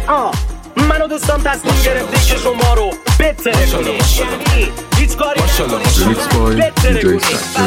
منو دوستان تصمیم گرفتیم که شما رو بتره کنیم، یعنی هیچ کاری نکنیم،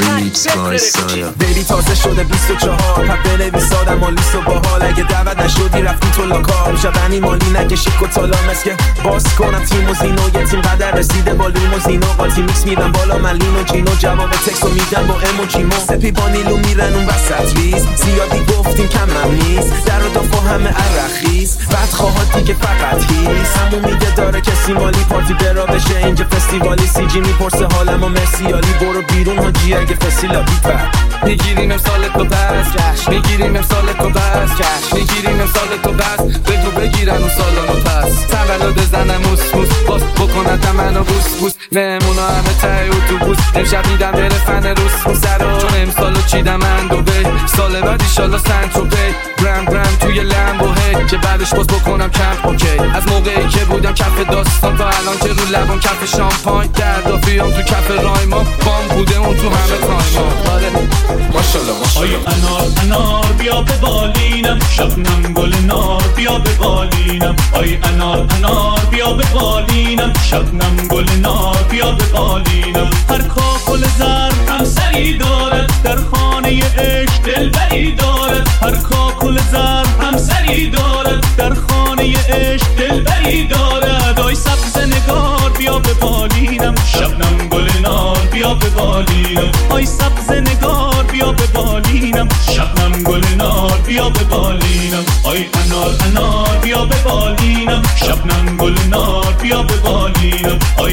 بیبی تازه شده 24 پس بنویس آدم و لیست و باحال. اگه دعوت نشدی رفتی تو لاکار شبنی مالی نکشی کتالام است که باز کنم تیم و زینو. یه تیم قدر رسیده با لیم و زینو قاطی میکس میدم بالا من لین و جینو. جواب تکس رو میدم با اموجیمو. سپی با نیلو میرن اون وسط ریز زیادی گفتیم کمم نیست در و دافا همه عرخیز بعد خواهد دیگه فقط هیست همون میگه داره کسی مالی پارتی برا بشه اینجا فستیوالی. سی جی میپرسه حالم و مرسیالی برو بیرون حاجی اگه فسیلا بیپر میگیریم امسال تو بس جشن میگیریم امسال تو بس جشن میگیریم امسال تو بس بگو بگیرن اون سالانو پس تولد زنم موس موس باز بکنم منو بوس بوس مهمونا همه تای اتوبوس امشب میدم بره فن روس موسرا چون امسالو چیدم من دوبه سال بعد ایشالا سنتروپی برم برم توی لمبو هی که بعدش باز بکنم کمپ اوکی. از موقعی که بودم کف داستان تا الان که رو لبم کف شامپاین دردافیام تو کف رایما بام بوده اون تو همه تایما. آره ماشالله آیا انار بیا به بالینم شبنم گل نار بیا به بالینم. آیا انار بیا به بالینم شبنم گل نار بیا به بالینم. هر کاکل زر هم سری دارد در خانه عشق دلبری دارد. هر کاکل زر هم سری دارد در خانه عشق دلبری دارد. آی سبز نگار بیا به بالینم شبنم گل نار بیا به بالینم. آی سبز نگار بیا به بالینم شبنم گل نار بیا به بالینم. آی انار بیا به بالینم شبنم گل نار بیا به بالینم. آی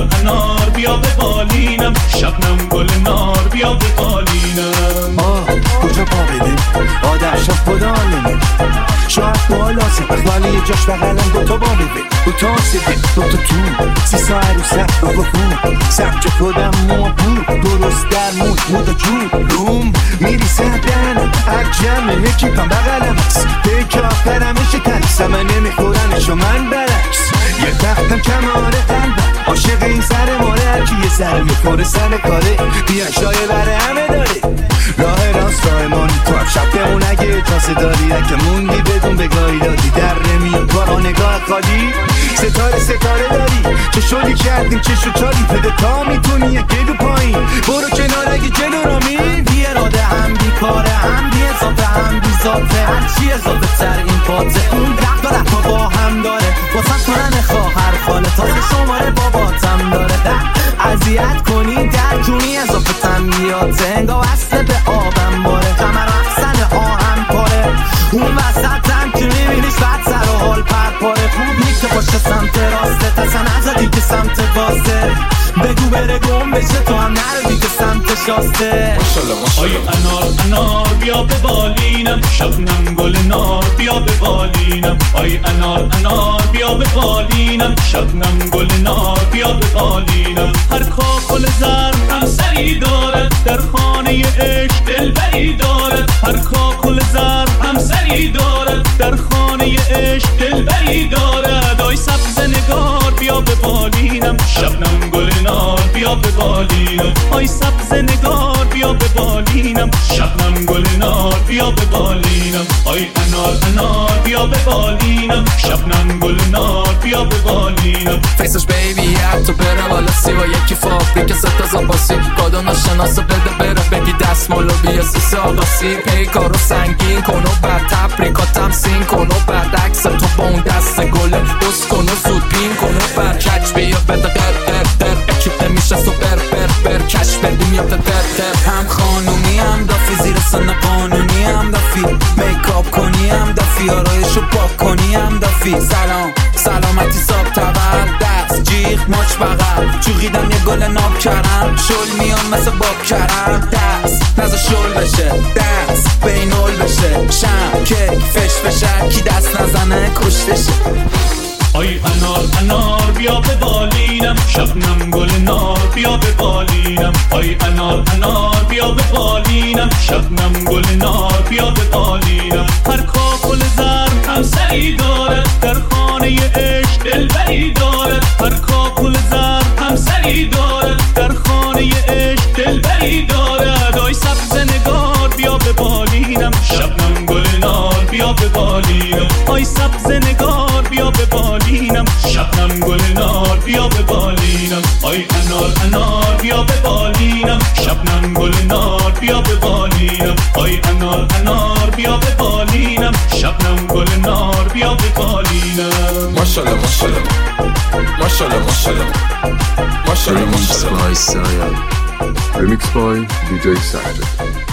انار بیا به بالینم شبنم گل نار بیا به بالینم. کجا پا بدیم آدر شد خدا نمید شاید بالا سپخ ولی یه جاش بغلم دوتا با بده دوتا سده دوتا تو سیسا عروسک با خون سبچه خودم ما بود درست در مودا جون روم میریسه دنم عجمه نکیپم بغلم اکس دیگه آخرمش تنیسم من نمیخورنش و من برعکس یه تختم کماره قلبم عاشق این سر ماره هرکی یه سر میخوره سر کاره بیا شایه بره همه داره راه راست راه مانی تو هم شبتمون اگه اجازه داری اگه موندی بدون بگاهی دادی در نمیاد بارا نگاه خالی ستاره داری چه شلی کردیم چه شو چالی پده تا میتونی یه گلو پایین برو کنار اگه جلو را می بی اراده هم بی کاره هم بی اضافه هم بی ذاته هرچی اضافه تر این پاته اون دقت تا با هم داره واسه کنن خواهر خاله تا شماره باباتم داره اذیت کنی در جونی اضافه تنگیاته انگاه وصله به آبم باره کمر احسن آهم پاره اون وسط هم که میبینیش بعد سر و حال پرپاره خوب نیست که باشه سمت راسته تسن ازدی که سمت واسه بگو بره گم بشه تو هم نردی که سمت شاسته. آیا انار بیا به بالینم شبنم گل نار بیا به بالینم. آیا انار بیا به بالینم شبنم گل نار بیا به بالینم. هر کاکل زر هم سری دارد در خانه عشق دلبری دارد. هر کاکل زر هم سری دارد در خانه عشق دلبری دارد. آی سبز نگار بیا به بالینم شبنم گل نار بیا به بالینم. آی سبز نگار بیا به بالینم شبنم گل نار بیا به بالینم. آی انار بیا به بالینم شبنم گل نار بیا به بالینم. فیسش بیبی حتی بره بالا سی و یکی فابریک ستا زاپاسی کادو ناشناسه بده بره بگی دستمالو بیا سیسه آقاسی پیکارو سنگین کن و بر تبریکاتم سین کن و بعد عکس تو با اون دست گله بس کن و زود پین کن و بر کچ بیا بده در اکیپ نمیشه سوپر بر کش بدیم یا در هم خانومی هم دافی زیر سن قانونی هم دافی میکاپ کنی هم دافی آرایشو پاک کنی هم دافی سلامتی ساب تبر دست جیغ مچ بغل چوغیدم یه گل ناب کرم شل میام مثل باب کرم دست نزا شل بشه دست بینول بشه شم کیک فش بشه کی دست نزنه کشتشه. آی انار بیا به بالینم شبنم گل نار بیا به بالینم. آی انار بیا به بالینم شبنم گل نار بیا به بالینم. هر کاکل زر هم سری دارد در خانه عشق دلبری دارد. هر کاکل زر هم سری دارد در خانه عشق دلبری دارد. آی سبز نگار بیا به بالینم شبنم گل نار بیا به بالینم. آی سبز نگار بیا شبنم گل نار بیا به بالینم آی انار انار بیا به بالینم شبنم گل نار بیا به بالینم آی انار انار بیا به بالینم شبنم گل نار بیا به بالینم ماشاءالله ماشاءالله ماشاءالله ماشاءالله ماشاءالله Remix by DJ Sajid.